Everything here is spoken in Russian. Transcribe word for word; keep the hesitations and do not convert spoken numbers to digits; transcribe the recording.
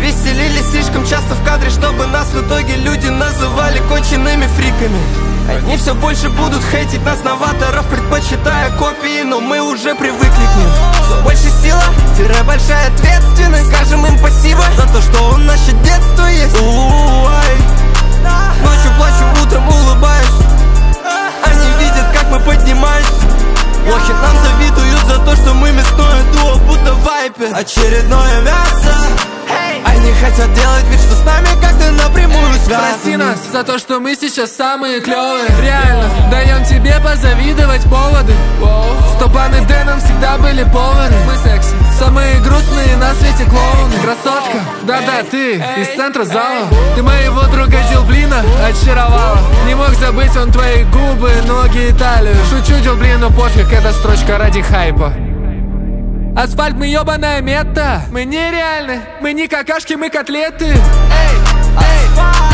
Веселились слишком часто в кадре, чтобы нас в итоге люди называли конченными фриками. Одни все больше будут хейтить нас, новаторов, предпочитая копии, но мы уже привыкли к ним. Все больше сила, тире большая ответственность. Скажем им спасибо за то, что у нас еще детство есть. У-у-ай. Ночью плачу, утром улыбаюсь. Они видят, как мы поднимаемся. Лохи нам завидуют за то, что мы мясное дуо, будто в вайпе. Очередное мясо. Они хотят делать вид, что с нами как-то напрямую связаны. Прости нас за то, что мы сейчас самые клевые. Реально, даем тебе позавидовать поводы. Стопан и Дэном всегда были повары. Мы секси, самые грустные на свете клоуны. Красотка, да-да, ты из центра зала. Ты моего друга Дилблина очаровала. Не мог забыть он твои губы, ноги и талию. Шучу, Дилблин, но пофиг, эта строчка ради хайпа. Асфальт, мы ёбаная мета. Мы нереальны, мы не какашки, мы котлеты. Эй, эй.